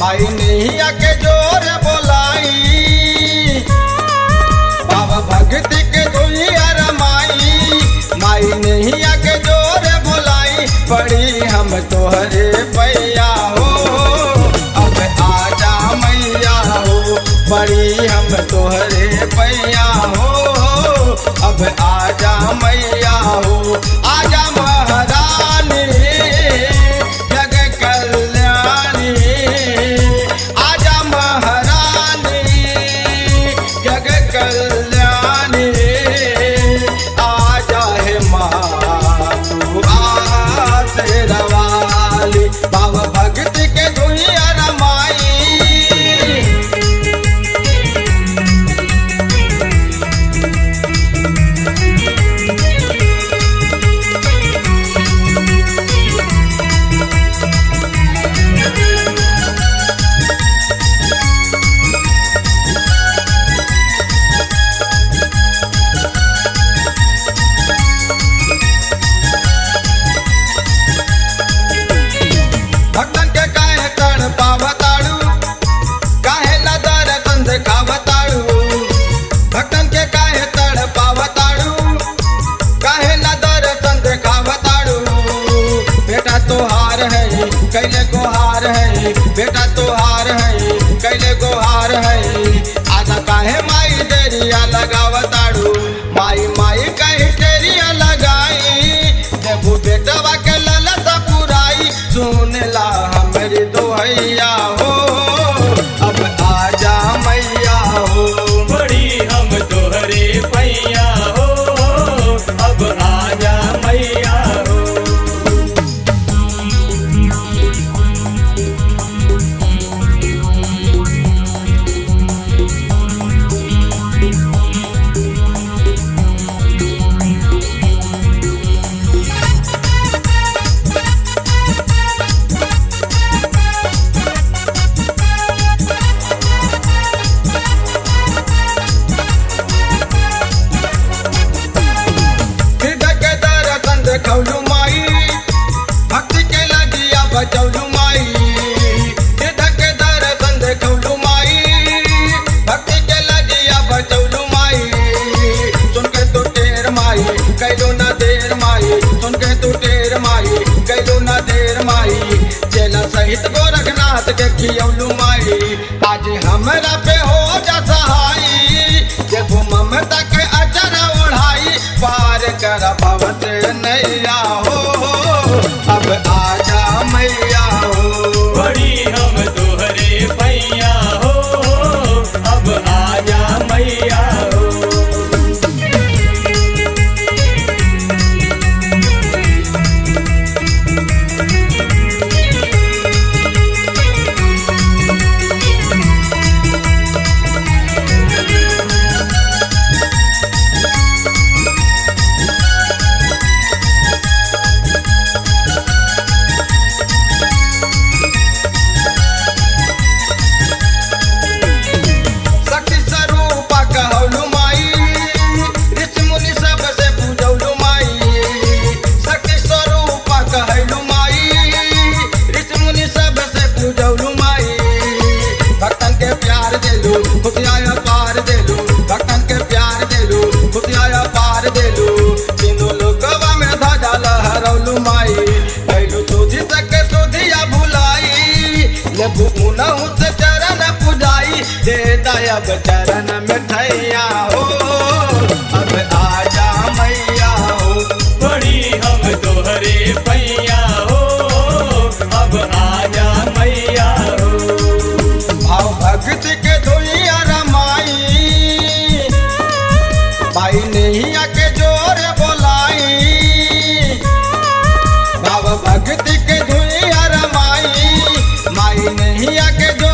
माई नैया के जोर बोलाई बाबा भक्ति के दुनिया रमाई माई नैया के जोर बोलाई पड़ी हम तोहरे पैया हो अब आजा मैया हो पड़ी हम तोहरे पैया हो अब आजा मैया हो आजा महारानी जग कल्याणी आजा महारानी जग कल्याणी आजा है माँ तू आसरवाली बाबा भक्ति के दुनिया रमाई भक्तन के काहे तड़ पावताड़ू काहे न दर्शन दिखावताड़ू भक्तन के काहे तड़ पावताड़ू काहे न दर्शन दिखावताड़ू बेटा तोहार है कैले गोहार है बेटा तोहार है कैले गोहार है आजा काहे माई देरिया लगावताड़ू माई माई कहीं तेरिया लगाई देबू बेटवा के ललत पुराई सुनला हमरी दोहैया हो अब आजा मैया हो बड़ी हम तोहरे पैया हो अब आजा मैया हो हृदय के दर्शन देखौलू माई भक्ति के लगिया बचौलू माई हृदय के दर्शन देखौलू माई भक्ति के लगिया बचौलू माई सुन के तू टेर माई कैलो न देर माई सुन के तू टेर माई कैलो न देर माई चेला सहित गोरखनाथ के खियौलू माई आज हमरा पे हो जा सहाई देखो ममता के अचर ओढ़ाई पार कर पवत नैया हो अब आजा मैया हो बड़ी हम तोहरे पैया हो अब आजा मैया हो शक्ति स्वरूपा कहौलू माई ऋषि मुनि सबसे पूजौलू माई शक्ति स्वरूपा कहलू माई ऋषि मुनि सबसे पूजौलू माई भक्तन के प्यार देलू खुशियाँ पार देलू भक्तन के प्यार देलू खुशियाँ पार देलू तीनों लोकवा में ध्वजा लहरौलू माई कैलू सुधी तक सुधिया भुलाई लेबू मुनहु से चरण पुजाई दे दयाब चरण मिठैया हो अब आजा मैया हो बड़ी हम तोहरे पैया हो अब आजा मैया हो भाव भक्ति के दुनिया रमाई माई नैया के जोर बोलाई भाव भक्ति के दुनिया रमाई माई नैया के जोर